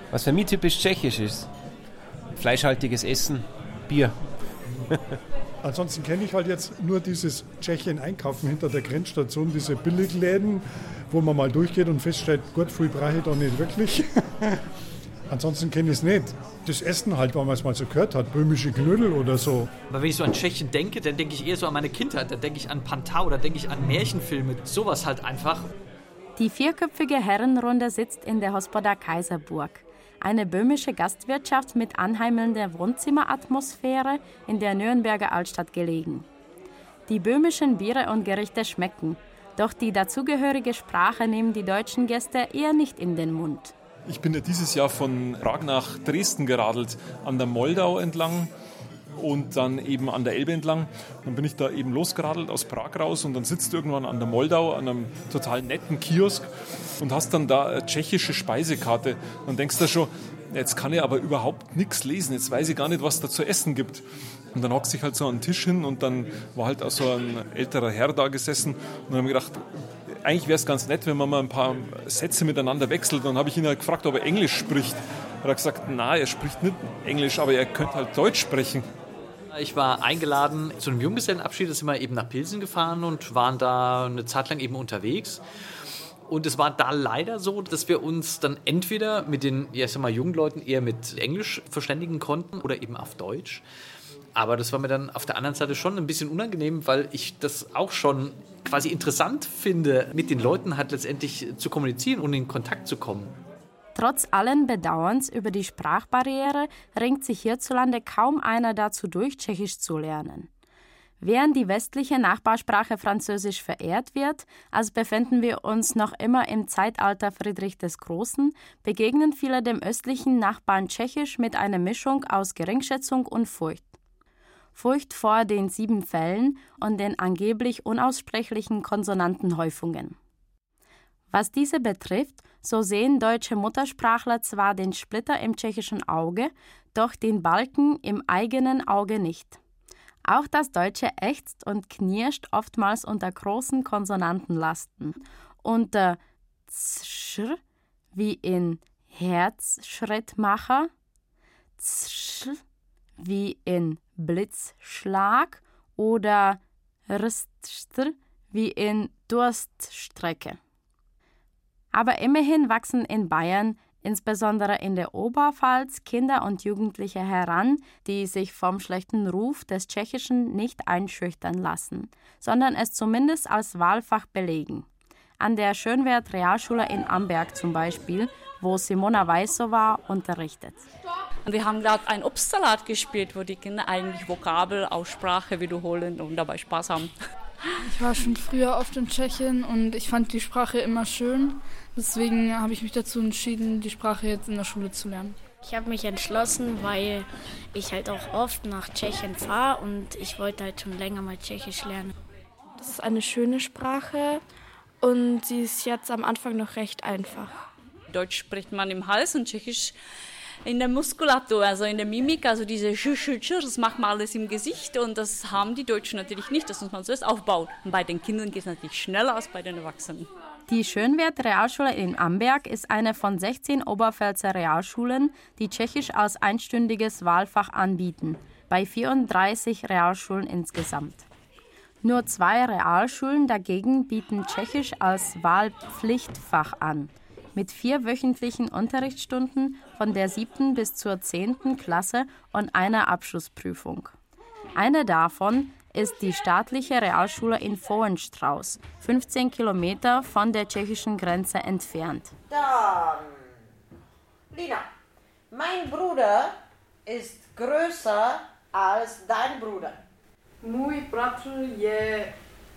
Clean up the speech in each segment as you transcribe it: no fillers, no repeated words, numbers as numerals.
Was für mich typisch tschechisch ist, fleischhaltiges Essen, Bier. Ansonsten kenne ich halt jetzt nur dieses Tschechien einkaufen hinter der Grenzstation, diese Billigläden, wo man mal durchgeht und feststellt, gut, viel brauche ich da nicht wirklich. Ansonsten kenne ich es nicht. Das Essen halt, weil man es mal so gehört hat, böhmische Knödel oder so. Aber wenn ich so an Tschechien denke, dann denke ich eher so an meine Kindheit, da denke ich an Pantau, da denke ich an Märchenfilme, sowas halt einfach. Die vierköpfige Herrenrunde sitzt in der Hospoda Kaiserburg. Eine böhmische Gastwirtschaft mit anheimelnder Wohnzimmeratmosphäre in der Nürnberger Altstadt gelegen. Die böhmischen Biere und Gerichte schmecken, doch die dazugehörige Sprache nehmen die deutschen Gäste eher nicht in den Mund. Ich bin ja dieses Jahr von Prag nach Dresden geradelt, an der Moldau entlang und dann eben an der Elbe entlang. Dann bin ich da eben losgeradelt aus Prag raus und dann sitzt du irgendwann an der Moldau an einem total netten Kiosk und hast dann da eine tschechische Speisekarte. Dann denkst du schon, jetzt kann ich aber überhaupt nichts lesen, jetzt weiß ich gar nicht, was da zu essen gibt. Und dann hockst du dich halt so an den Tisch hin und dann war halt auch so ein älterer Herr da gesessen und dann habe ich gedacht, eigentlich wäre es ganz nett, wenn man mal ein paar Sätze miteinander wechselt. Dann habe ich ihn halt gefragt, ob er Englisch spricht. Er hat gesagt, na, er spricht nicht Englisch, aber er könnte halt Deutsch sprechen. Ich war eingeladen zu einem Junggesellenabschied, da sind wir eben nach Pilsen gefahren und waren da eine Zeit lang eben unterwegs. Und es war da leider so, dass wir uns dann entweder mit den, ja, ich sag mal, jungen Leuten eher mit Englisch verständigen konnten oder eben auf Deutsch. Aber das war mir dann auf der anderen Seite schon ein bisschen unangenehm, weil ich das auch schon quasi interessant finde, mit den Leuten halt letztendlich zu kommunizieren und in Kontakt zu kommen. Trotz allen Bedauerns über die Sprachbarriere ringt sich hierzulande kaum einer dazu durch, Tschechisch zu lernen. Während die westliche Nachbarsprache Französisch verehrt wird, als befinden wir uns noch immer im Zeitalter Friedrich des Großen, begegnen viele dem östlichen Nachbarn Tschechisch mit einer Mischung aus Geringschätzung und Furcht. Furcht vor den 7 Fällen und den angeblich unaussprechlichen Konsonantenhäufungen. Was diese betrifft, so sehen deutsche Muttersprachler zwar den Splitter im tschechischen Auge, doch den Balken im eigenen Auge nicht. Auch das Deutsche ächzt und knirscht oftmals unter großen Konsonantenlasten. Unter Zsch wie in Herzschrittmacher, Zsch wie in Blitzschlag oder Rststr wie in Durststrecke. Aber immerhin wachsen in Bayern, insbesondere in der Oberpfalz, Kinder und Jugendliche heran, die sich vom schlechten Ruf des Tschechischen nicht einschüchtern lassen, sondern es zumindest als Wahlfach belegen. An der Schönwert Realschule in Amberg zum Beispiel, wo Simona Weissova unterrichtet. Wir haben gerade einen Obstsalat gespielt, wo die Kinder eigentlich Vokabel, Aussprache wiederholen und dabei Spaß haben. Ich war schon früher oft in Tschechien und ich fand die Sprache immer schön. Deswegen habe ich mich dazu entschieden, die Sprache jetzt in der Schule zu lernen. Ich habe mich entschlossen, weil ich halt auch oft nach Tschechien fahre und ich wollte halt schon länger mal Tschechisch lernen. Das ist eine schöne Sprache und sie ist jetzt am Anfang noch recht einfach. Deutsch spricht man im Hals und Tschechisch in der Muskulatur, also in der Mimik, also diese das macht man alles im Gesicht und das haben die Deutschen natürlich nicht, das muss man zuerst aufbauen. Und bei den Kindern geht es natürlich schneller als bei den Erwachsenen. Die Schönwert Realschule in Amberg ist eine von 16 Oberpfälzer Realschulen, die Tschechisch als einstündiges Wahlfach anbieten, bei 34 Realschulen insgesamt. Nur 2 Realschulen dagegen bieten Tschechisch als Wahlpflichtfach an, mit 4 wöchentlichen Unterrichtsstunden von der 7. bis zur 10. Klasse und einer Abschlussprüfung. Eine davon ist die staatliche Realschule in Vohenstrauß, 15 Kilometer von der tschechischen Grenze entfernt. Dann, Lina, mein Bruder ist größer als dein Bruder. Mój bratr je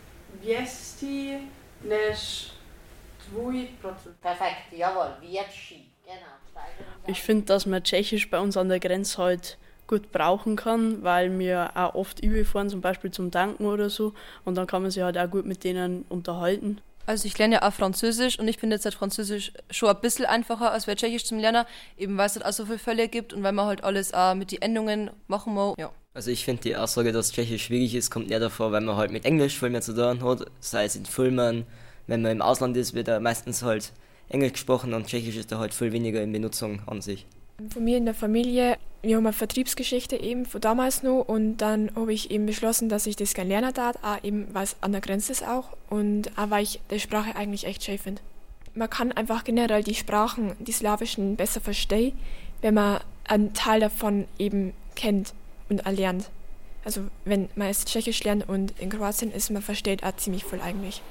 větší než tvůj bratr. Perfekt, jawohl, větší, genau. Ich finde, dass man Tschechisch bei uns an der Grenze halt gut brauchen kann, weil wir auch oft überfahren, zum Beispiel zum Tanken oder so, und dann kann man sich halt auch gut mit denen unterhalten. Also ich lerne ja auch Französisch und ich finde jetzt halt Französisch schon ein bisschen einfacher als Tschechisch zum Lernen, eben weil es halt auch so viele Fälle gibt und weil man halt alles auch mit den Endungen machen muss. Ja. Also ich finde die Aussage, dass Tschechisch schwierig ist, kommt eher davor, weil man halt mit Englisch viel mehr zu tun hat, sei es in Filmen, wenn man im Ausland ist, wird meistens halt Englisch gesprochen und Tschechisch ist da halt viel weniger in Benutzung an sich. Von mir in der Familie, wir haben eine Vertriebsgeschichte eben von damals noch und dann habe ich eben beschlossen, dass ich das gerne lernen darf, auch eben, weil es an der Grenze ist auch und auch weil ich die Sprache eigentlich echt schön finde. Man kann einfach generell die Sprachen, die slawischen, besser verstehen, wenn man einen Teil davon eben kennt und erlernt. Also wenn man jetzt Tschechisch lernt und in Kroatien ist, man versteht auch ziemlich viel eigentlich.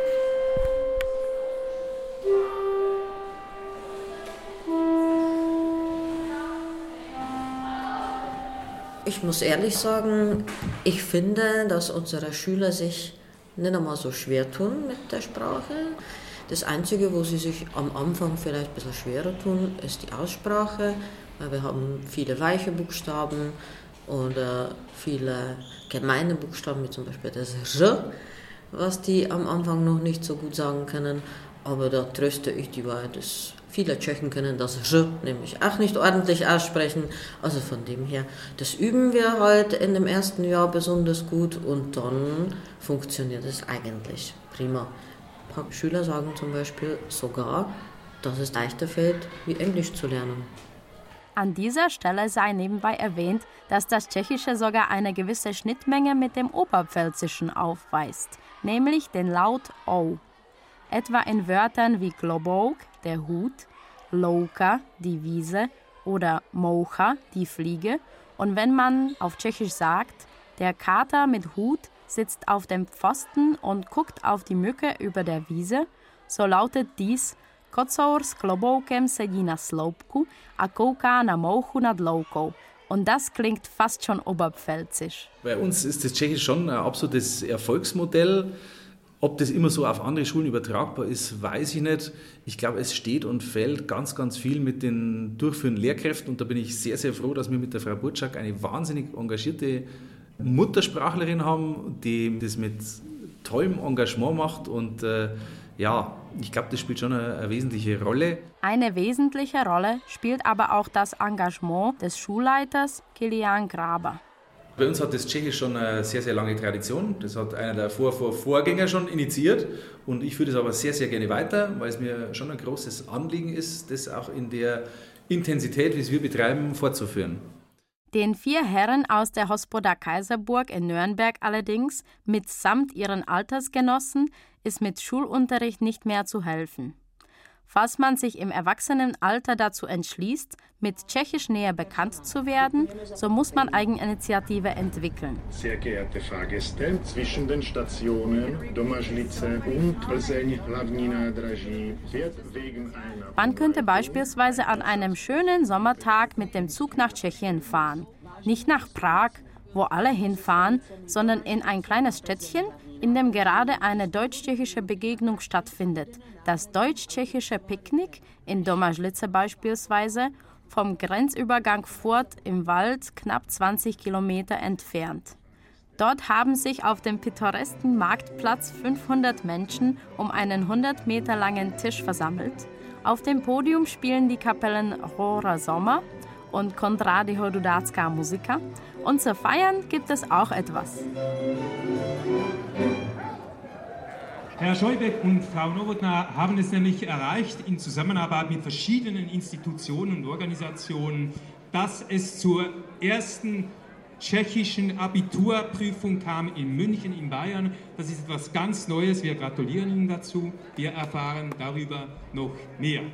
Ich muss ehrlich sagen, ich finde, dass unsere Schüler sich nicht einmal so schwer tun mit der Sprache. Das Einzige, wo sie sich am Anfang vielleicht ein bisschen schwerer tun, ist die Aussprache, weil wir haben viele weiche Buchstaben oder viele gemeine Buchstaben, wie zum Beispiel das R, was die am Anfang noch nicht so gut sagen können. Aber da tröste ich die Wahrheit, dass viele Tschechen können das R nämlich auch nicht ordentlich aussprechen. Also von dem her, das üben wir halt in dem ersten Jahr besonders gut und dann funktioniert es eigentlich prima. Ein paar Schüler sagen zum Beispiel sogar, dass es leichter fällt, wie Englisch zu lernen. An dieser Stelle sei nebenbei erwähnt, dass das Tschechische sogar eine gewisse Schnittmenge mit dem Oberpfälzischen aufweist, nämlich den Laut O. Etwa in Wörtern wie Klobouk, der Hut, Louka, die Wiese oder Moucha, die Fliege. Und wenn man auf Tschechisch sagt, der Kater mit Hut sitzt auf dem Pfosten und guckt auf die Mücke über der Wiese, so lautet dies Kocour s kloboukem sedí na sloupku a kouká na mouchu nad loukou. Und das klingt fast schon oberpfälzisch. Bei uns ist das Tschechisch schon ein absolutes Erfolgsmodell. Ob das immer so auf andere Schulen übertragbar ist, weiß ich nicht. Ich glaube, es steht und fällt ganz, ganz viel mit den durchführenden Lehrkräften. Und da bin ich sehr, sehr froh, dass wir mit der Frau Burczak eine wahnsinnig engagierte Muttersprachlerin haben, die das mit tollem Engagement macht. Und ja, ich glaube, das spielt schon eine wesentliche Rolle. Eine wesentliche Rolle spielt aber auch das Engagement des Schulleiters Kilian Graber. Bei uns hat das Tschechisch schon eine sehr, sehr lange Tradition. Das hat einer der Vorgänger schon initiiert. Und ich führe das aber sehr, sehr gerne weiter, weil es mir schon ein großes Anliegen ist, das auch in der Intensität, wie es wir betreiben, fortzuführen. Den 4 Herren aus der Hospoda Kaiserburg in Nürnberg allerdings, mitsamt ihren Altersgenossen, ist mit Schulunterricht nicht mehr zu helfen. Falls man sich im Erwachsenenalter dazu entschließt, mit Tschechisch näher bekannt zu werden, so muss man Eigeninitiative entwickeln. Sehr geehrte Fahrgäste, zwischen den Stationen Domažlice und Plzeň hlavní nádraží wird wegen einer... Man könnte beispielsweise an einem schönen Sommertag mit dem Zug nach Tschechien fahren. Nicht nach Prag, wo alle hinfahren, sondern in ein kleines Städtchen, in dem gerade eine deutsch-tschechische Begegnung stattfindet. Das deutsch-tschechische Picknick in Domažlice beispielsweise, vom Grenzübergang Furt im Wald knapp 20 Kilometer entfernt. Dort haben sich auf dem pittoresken Marktplatz 500 Menschen um einen 100 Meter langen Tisch versammelt. Auf dem Podium spielen die Kapellen Hora Sommer und Kondradyho Dudácká Muzika. Und zu feiern gibt es auch etwas. Herr Scheubeck und Frau Nowotná haben es nämlich erreicht, in Zusammenarbeit mit verschiedenen Institutionen und Organisationen, dass es zur ersten tschechischen Abiturprüfung kam in München in Bayern. Das ist etwas ganz Neues. Wir gratulieren Ihnen dazu. Wir erfahren darüber noch mehr.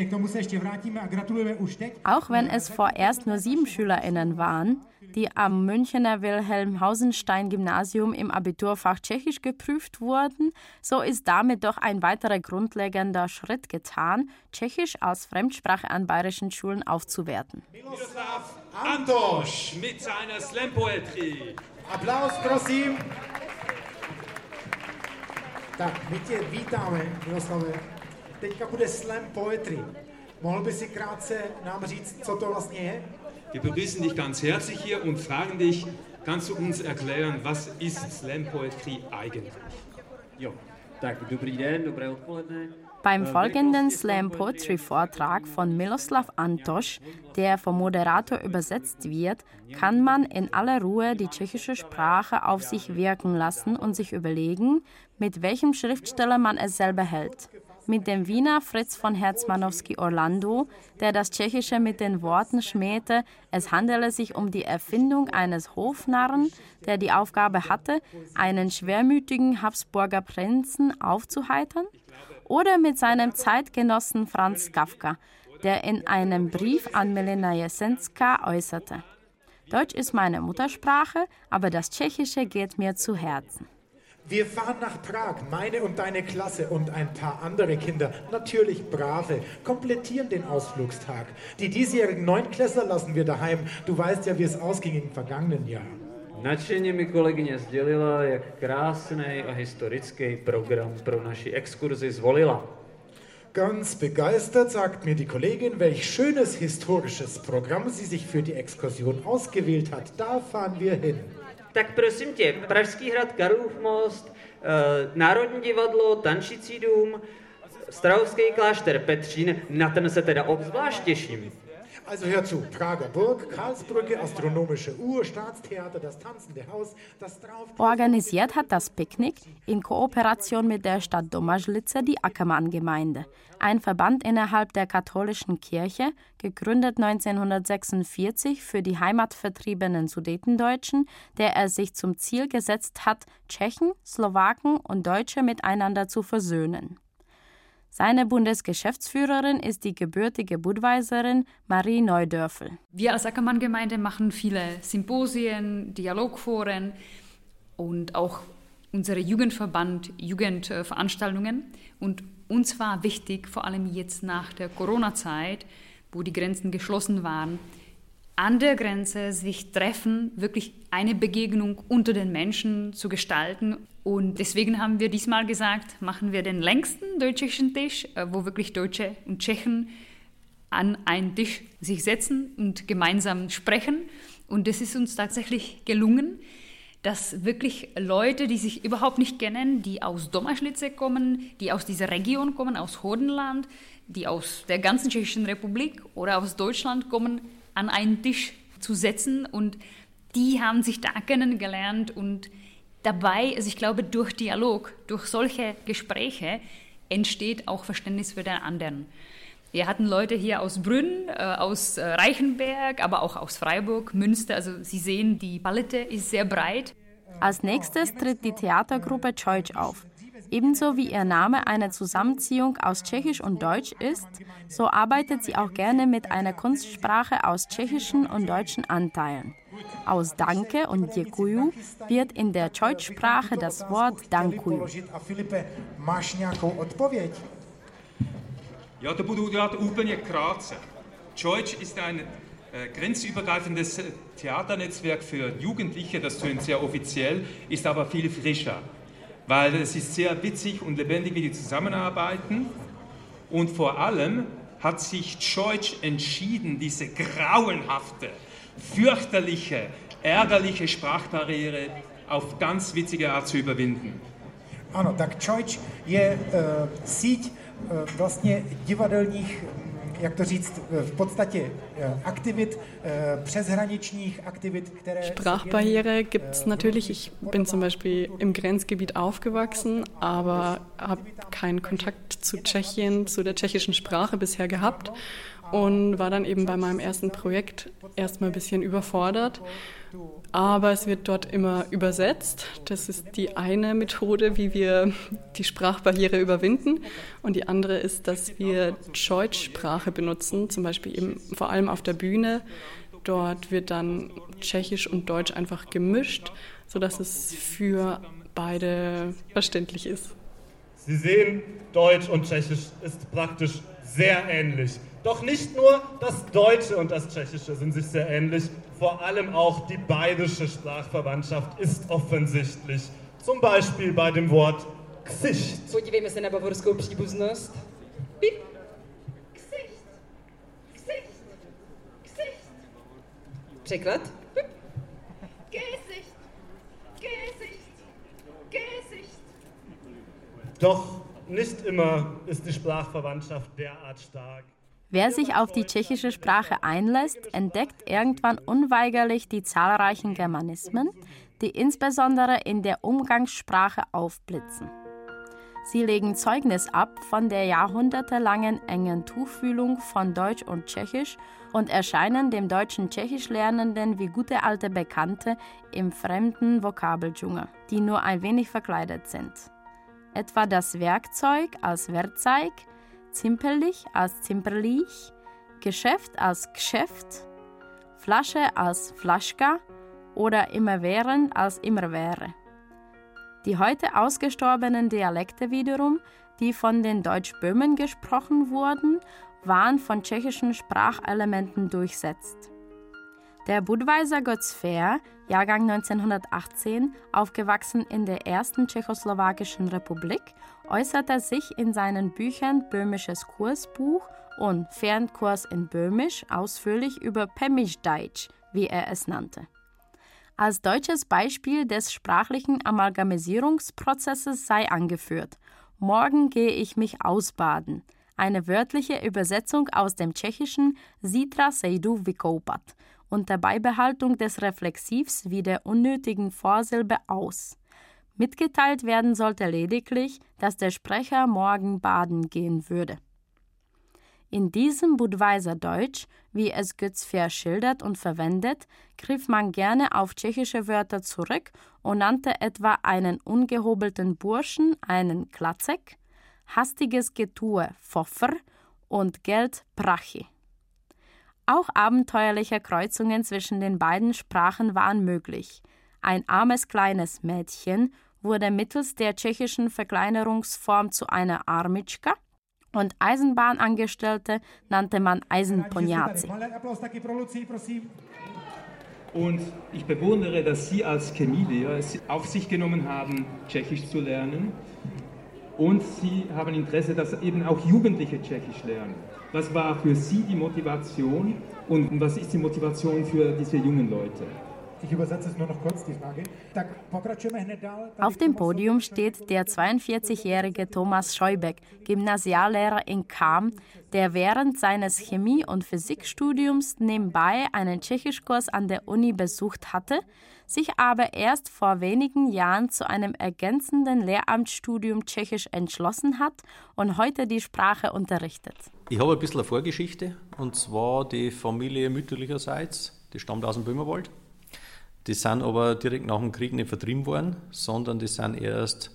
Auch wenn es vorerst nur 7 SchülerInnen waren, die am Münchener Wilhelm-Hausenstein-Gymnasium im Abiturfach Tschechisch geprüft wurden, so ist damit doch ein weiterer grundlegender Schritt getan, Tschechisch als Fremdsprache an bayerischen Schulen aufzuwerten. Miroslav Antoš mit seiner Slam Poetry. Applaus, prosím. Tak, my tě vítáme, Miroslave. Teďka bude Slam Poetry. Mohl by si krátce nám říct, co to vlastně je? Wir begrüßen dich ganz herzlich hier und fragen dich, kannst du uns erklären, was ist Slam Poetry eigentlich? Jo, tak dobrý den, dobré odpoledne. Beim folgenden Slam-Poetry-Vortrag von Miroslav Antoš, der vom Moderator übersetzt wird, kann man in aller Ruhe die tschechische Sprache auf sich wirken lassen und sich überlegen, mit welchem Schriftsteller man es selber hält. mit dem Wiener Fritz von Herzmanowski-Orlando, der das Tschechische mit den Worten schmähte, es handele sich um die Erfindung eines Hofnarren, der die Aufgabe hatte, einen schwermütigen Habsburger Prinzen aufzuheitern, oder mit seinem Zeitgenossen Franz Kafka, der in einem Brief an Milena Jesenska äußerte: Deutsch ist meine Muttersprache, aber das Tschechische geht mir zu Herzen. Wir fahren nach Prag, meine und deine Klasse und ein paar andere Kinder, natürlich brave, komplettieren den Ausflugstag. Die diesjährigen Neunklässler lassen wir daheim. Du weißt ja, wie es ausging im vergangenen Jahr. Nadšeně mi kolegyně sdělila, jak krásný a historický program pro naši exkurzi zvolila. Ganz begeistert sagt mir die Kollegin, welch schönes historisches Programm sie sich für die Exkursion ausgewählt hat. Da fahren wir hin. Tak prosím tě, Pražský hrad, Karlův most, Národní divadlo, Tančící dům, Strahovský klášter Petřín, na ten se teda obzvlášť těším. Also hör zu, Prager Burg, Karlsbrücke, astronomische Uhr, Staatstheater, das tanzende Haus, das drauf... Organisiert hat das Picknick in Kooperation mit der Stadt Domažlice die Ackermann-Gemeinde, ein Verband innerhalb der katholischen Kirche, gegründet 1946 für die heimatvertriebenen Sudetendeutschen, der er sich zum Ziel gesetzt hat, Tschechen, Slowaken und Deutsche miteinander zu versöhnen. Seine Bundesgeschäftsführerin ist die gebürtige Budweiserin Marie Neudörfel. Wir als Ackermann-Gemeinde machen viele Symposien, Dialogforen und auch unser Jugendverband Jugendveranstaltungen. Und uns war wichtig, vor allem jetzt nach der Corona-Zeit, wo die Grenzen geschlossen waren, an der Grenze sich treffen, wirklich eine Begegnung unter den Menschen zu gestalten. Und deswegen haben wir diesmal gesagt, machen wir den längsten deutsch-tschechischen Tisch, wo wirklich Deutsche und Tschechen an einen Tisch sich setzen und gemeinsam sprechen. Und das ist uns tatsächlich gelungen, dass wirklich Leute, die sich überhaupt nicht kennen, die aus Domažlice kommen, die aus dieser Region kommen, aus Hodenland, die aus der ganzen Tschechischen Republik oder aus Deutschland kommen, an einen Tisch zu setzen, und die haben sich da kennengelernt, und dabei, also ich glaube, durch Dialog, durch solche Gespräche entsteht auch Verständnis für den anderen. Wir hatten Leute hier aus Brünn, aus Reichenberg, aber auch aus Freiburg, Münster, also Sie sehen, die Palette ist sehr breit. Als nächstes tritt die Theatergruppe Čojč auf. Ebenso wie ihr Name eine Zusammenziehung aus Tschechisch und Deutsch ist, so arbeitet sie auch gerne mit einer Kunstsprache aus tschechischen und deutschen Anteilen. Aus Danke und Děkuju wird in der Čojč-Sprache das Wort Dankuju. Ja, to budu udělat úplně krátce. Čojč ist ein grenzübergreifendes Theaternetzwerk für Jugendliche, das tönt sehr offiziell, ist aber viel frischer. Weil es ist sehr witzig und lebendig, wie die zusammenarbeiten. Und vor allem hat sich Čojč entschieden, diese grauenhafte, fürchterliche, ärgerliche Sprachbarriere auf ganz witzige Art zu überwinden. Ano, tak Čojč je síť vlastně divadelních, jak to říct, v podstatě Aktivit, přeshraničních Aktivit, které... Sprachbarriere gibt es natürlich. Ich bin zum Beispiel im Grenzgebiet aufgewachsen, aber habe keinen Kontakt zu Tschechien, zu der tschechischen Sprache bisher gehabt und war dann eben bei meinem ersten Projekt erstmal ein bisschen überfordert. Aber es wird dort immer übersetzt. Das ist die eine Methode, wie wir die Sprachbarriere überwinden. Und die andere ist, dass wir Čojč-Sprache benutzen, zum Beispiel eben vor allem auf der Bühne. Dort wird dann Tschechisch und Deutsch einfach gemischt, sodass es für beide verständlich ist. Sie sehen, Deutsch und Tschechisch ist praktisch sehr ähnlich. Doch nicht nur das Deutsche und das Tschechische sind sich sehr ähnlich, vor allem auch die bayerische Sprachverwandtschaft ist offensichtlich. Zum Beispiel bei dem Wort Gesicht. Podívejme se na bavorskou příbuznost. Pip. Gesicht. Gesicht. Gesicht. Překlad. Pip. Gesicht. Gesicht. Gesicht. Doch nicht immer ist die Sprachverwandtschaft derart stark. Wer sich auf die tschechische Sprache einlässt, entdeckt irgendwann unweigerlich die zahlreichen Germanismen, die insbesondere in der Umgangssprache aufblitzen. Sie legen Zeugnis ab von der jahrhundertelangen engen Tuchfühlung von Deutsch und Tschechisch und erscheinen dem deutschen Tschechisch-Lernenden wie gute alte Bekannte im fremden Vokabeldschungel, die nur ein wenig verkleidet sind. Etwa das Werkzeug als Werkzeug, Zimperlich als Zimperlich, Geschäft als Geschäft, Flasche als Flaschka oder immerwährend als immerwäre. Die heute ausgestorbenen Dialekte wiederum, die von den Deutschböhmen gesprochen wurden, waren von tschechischen Sprachelementen durchsetzt. Der Budweiser Götz Fehr, Jahrgang 1918, aufgewachsen in der ersten tschechoslowakischen Republik, äußerte sich in seinen Büchern Böhmisches Kursbuch und Fernkurs in Böhmisch ausführlich über Pemischdeutsch, wie er es nannte. Als deutsches Beispiel des sprachlichen Amalgamisierungsprozesses sei angeführt: Morgen gehe ich mich ausbaden, eine wörtliche Übersetzung aus dem Tschechischen Zítra se jdu vykoupat, unter Beibehaltung des Reflexivs wie der unnötigen Vorsilbe aus. Mitgeteilt werden sollte lediglich, dass der Sprecher morgen baden gehen würde. In diesem Budweiser Deutsch, wie es Götz Fehr schildert und verwendet, griff man gerne auf tschechische Wörter zurück und nannte etwa einen ungehobelten Burschen einen Klacek, hastiges Getue Pfoffer und Geld Prachi. Auch abenteuerliche Kreuzungen zwischen den beiden Sprachen waren möglich. Ein armes kleines Mädchen wurde mittels der tschechischen Verkleinerungsform zu einer Armitschka und Eisenbahnangestellte nannte man Eisenponiaci. Und ich bewundere, dass Sie als Chemielehrer es auf sich genommen haben, Tschechisch zu lernen. Und Sie haben Interesse, dass eben auch Jugendliche Tschechisch lernen. Was war für Sie die Motivation und was ist die Motivation für diese jungen Leute? Ich übersetze es nur noch kurz, die Frage. Auf dem Podium steht der 42-jährige Thomas Scheubeck, Gymnasiallehrer in Cham, der während seines Chemie- und Physikstudiums nebenbei einen Tschechischkurs an der Uni besucht hatte, sich aber erst vor wenigen Jahren zu einem ergänzenden Lehramtsstudium Tschechisch entschlossen hat und heute die Sprache unterrichtet. Ich habe ein bisschen eine Vorgeschichte, und zwar die Familie mütterlicherseits, die stammt aus dem Böhmerwald. Die sind aber direkt nach dem Krieg nicht vertrieben worden, sondern die sind erst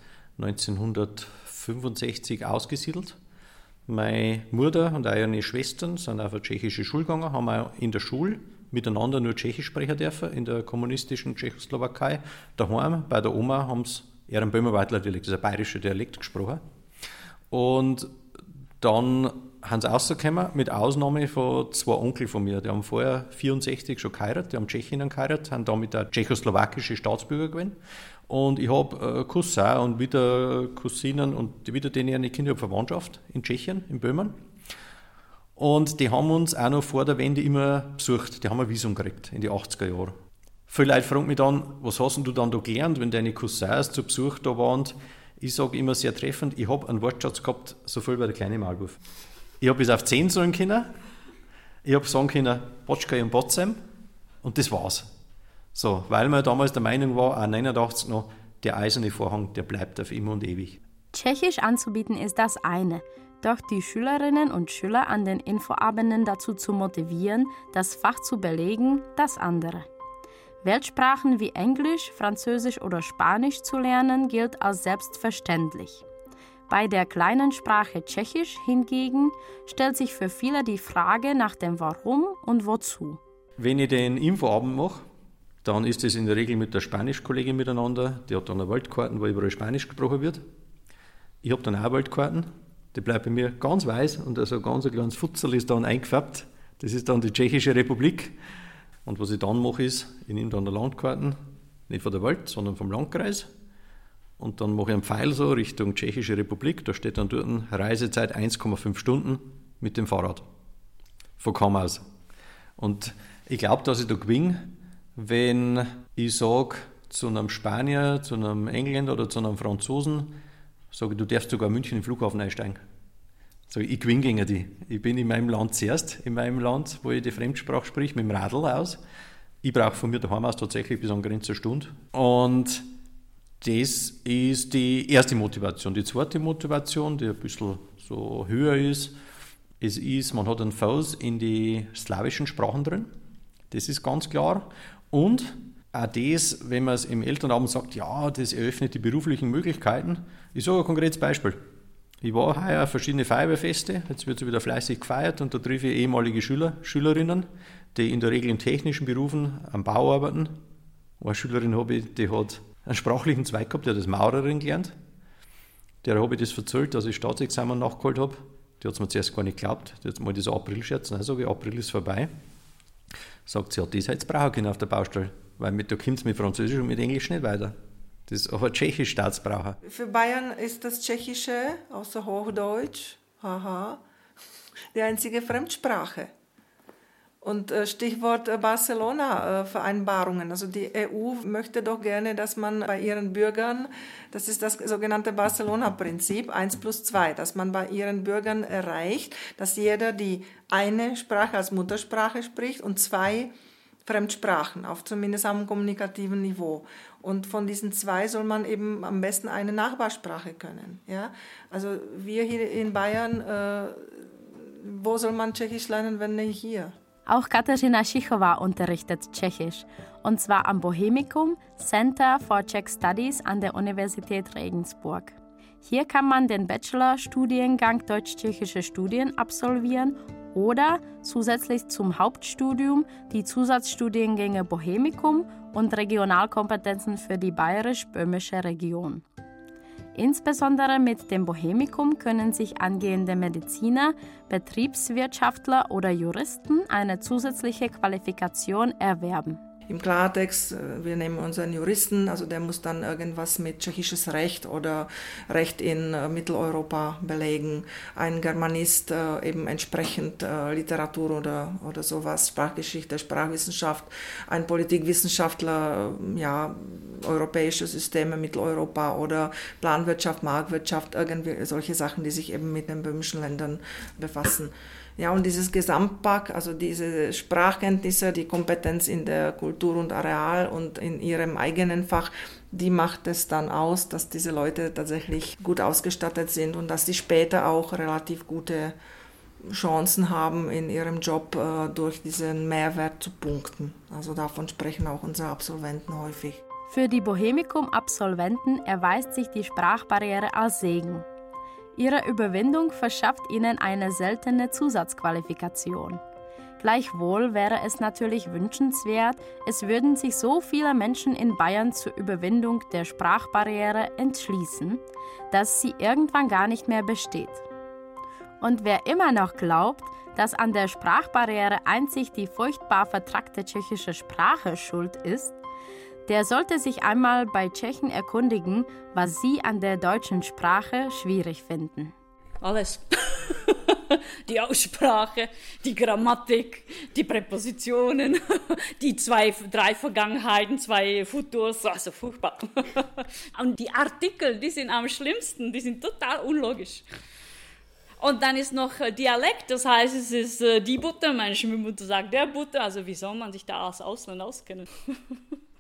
1965 ausgesiedelt. Meine Mutter und auch ihre Schwestern sind auf eine tschechische Schule gegangen, haben auch in der Schule miteinander nur Tschechisch sprechen dürfen, in der kommunistischen Tschechoslowakei. Daheim bei der Oma haben sie eher einen Böhmerwaldler Dialekt, das ist ein bayerischer Dialekt gesprochen. Und dann haben sie rausgekommen, mit Ausnahme von 2 Onkel von mir. Die haben vorher 1964 schon geheiratet, die haben Tschechinnen geheiratet, haben damit auch tschechoslowakische Staatsbürger gewesen. Und ich habe Cousin und wieder Cousinen und wieder denen Kinder auf Verwandtschaft in Tschechien, in Böhmen. Und die haben uns auch noch vor der Wende immer besucht. Die haben ein Visum gekriegt in die 80er Jahre. Viele Leute fragen mich dann, was hast du dann da gelernt, wenn deine Cousins zu Besuch da waren? Ich sage immer sehr treffend, ich habe einen Wortschatz gehabt, so viel wie der kleine Maulwurf. Ich habe bis auf 10 sagen können, ich habe sagen können, Botschkai und Botzem, und das war's. So, weil man damals der Meinung war, auch 89 noch, der eiserne Vorhang, der bleibt auf immer und ewig. Tschechisch anzubieten ist das eine, doch die Schülerinnen und Schüler an den Infoabenden dazu zu motivieren, das Fach zu belegen, das andere. Weltsprachen wie Englisch, Französisch oder Spanisch zu lernen, gilt als selbstverständlich. Bei der kleinen Sprache Tschechisch hingegen stellt sich für viele die Frage nach dem Warum und Wozu. Wenn ich den Infoabend mache, dann ist es in der Regel mit der Spanischkollegin miteinander. Die hat dann eine Weltkarte, wo überall Spanisch gesprochen wird. Ich habe dann auch Weltkarten. Die bleibt bei mir ganz weiß und also ganz ein kleines Futzel ist dann eingefärbt. Das ist dann die Tschechische Republik. Und was ich dann mache ist, ich nehme dann eine Landkarte, nicht von der Welt, sondern vom Landkreis. Und dann mache ich einen Pfeil so Richtung Tschechische Republik. Da steht dann dort Reisezeit 1,5 Stunden mit dem Fahrrad. Von Cham aus. Und ich glaube, dass ich da gewinne, wenn ich sage zu einem Spanier, zu einem Engländer oder zu einem Franzosen, sage, du darfst sogar in München in den Flughafen einsteigen. So, ich gewinne gegen die. Ich bin in meinem Land zuerst, in meinem Land, wo ich die Fremdsprache spreche, mit dem Radl aus. Ich brauche von mir daheim aus tatsächlich bis an Grenze eine Stunde. Und Das ist die erste Motivation. Die zweite Motivation, die ein bisschen so höher ist, man hat einen Fuß in die slawischen Sprachen drin. Das ist ganz klar. Und auch das, wenn man es im Elternabend sagt, ja, das eröffnet die beruflichen Möglichkeiten. Ich sage ein konkretes Beispiel. Ich war heuer auf verschiedene Feuerwehrfeste, jetzt wird es wieder fleißig gefeiert und da treffe ich ehemalige Schülerinnen, die in der Regel in technischen Berufen am Bau arbeiten. Eine Schülerin habe ich, die hat einen sprachlichen Zweig gehabt, die hat als Maurerin gelernt. Der habe ich das erzählt, dass ich Staatsexamen nachgeholt habe. Die hat es mir zuerst gar nicht geglaubt. Die hat mal diese April-Scherz, dann sage ich, April ist vorbei. Sagt sie, ja, das hätte es brauchen können auf der Baustelle, weil da kommt es mit Französisch und mit Englisch nicht weiter. Das ist aber Tschechisch Staatsbraucher. Für Bayern ist das Tschechische, außer Hochdeutsch, die einzige Fremdsprache. Und Stichwort Barcelona-Vereinbarungen. Also die EU möchte doch gerne, dass man bei ihren Bürgern, das ist das sogenannte Barcelona-Prinzip, 1+2, dass man bei ihren Bürgern erreicht, dass jeder die eine Sprache als Muttersprache spricht und 2 Fremdsprachen, auf zumindest am kommunikativen Niveau. Und von diesen 2 soll man eben am besten eine Nachbarsprache können. Ja? Also wir hier in Bayern, wo soll man Tschechisch lernen, wenn nicht hier? Auch Kateřina Šichova unterrichtet Tschechisch, und zwar am Bohemicum Center for Czech Studies an der Universität Regensburg. Hier kann man den Bachelor-Studiengang Deutsch-Tschechische Studien absolvieren oder zusätzlich zum Hauptstudium die Zusatzstudiengänge Bohemicum und Regionalkompetenzen für die bayerisch-böhmische Region. Insbesondere mit dem Bohemicum können sich angehende Mediziner, Betriebswirtschaftler oder Juristen eine zusätzliche Qualifikation erwerben. Im Klartext, wir nehmen unseren Juristen, also der muss dann irgendwas mit tschechisches Recht oder Recht in Mitteleuropa belegen. Ein Germanist eben entsprechend Literatur oder sowas, Sprachgeschichte, Sprachwissenschaft. Ein Politikwissenschaftler, ja, europäische Systeme, Mitteleuropa oder Planwirtschaft, Marktwirtschaft, irgendwie solche Sachen, die sich eben mit den böhmischen Ländern befassen. Ja, und dieses Gesamtpack, also diese Sprachkenntnisse, die Kompetenz in der Kultur und Areal und in ihrem eigenen Fach, die macht es dann aus, dass diese Leute tatsächlich gut ausgestattet sind und dass sie später auch relativ gute Chancen haben, in ihrem Job durch diesen Mehrwert zu punkten. Also davon sprechen auch unsere Absolventen häufig. Für die Bohemicum-Absolventen erweist sich die Sprachbarriere als Segen. Ihre Überwindung verschafft ihnen eine seltene Zusatzqualifikation. Gleichwohl wäre es natürlich wünschenswert, es würden sich so viele Menschen in Bayern zur Überwindung der Sprachbarriere entschließen, dass sie irgendwann gar nicht mehr besteht. Und wer immer noch glaubt, dass an der Sprachbarriere einzig die furchtbar vertrackte tschechische Sprache schuld ist, der sollte sich einmal bei Tschechen erkundigen, was sie an der deutschen Sprache schwierig finden. Alles. Die Aussprache, die Grammatik, die Präpositionen, die 3 Vergangenheiten, 2 Futurs, also furchtbar. Und die Artikel, die sind am schlimmsten, die sind total unlogisch. Und dann ist noch Dialekt, das heißt, es ist die Butter, meine Schwiegermutter sagt der Butter, also wie soll man sich da als Ausländer auskennen?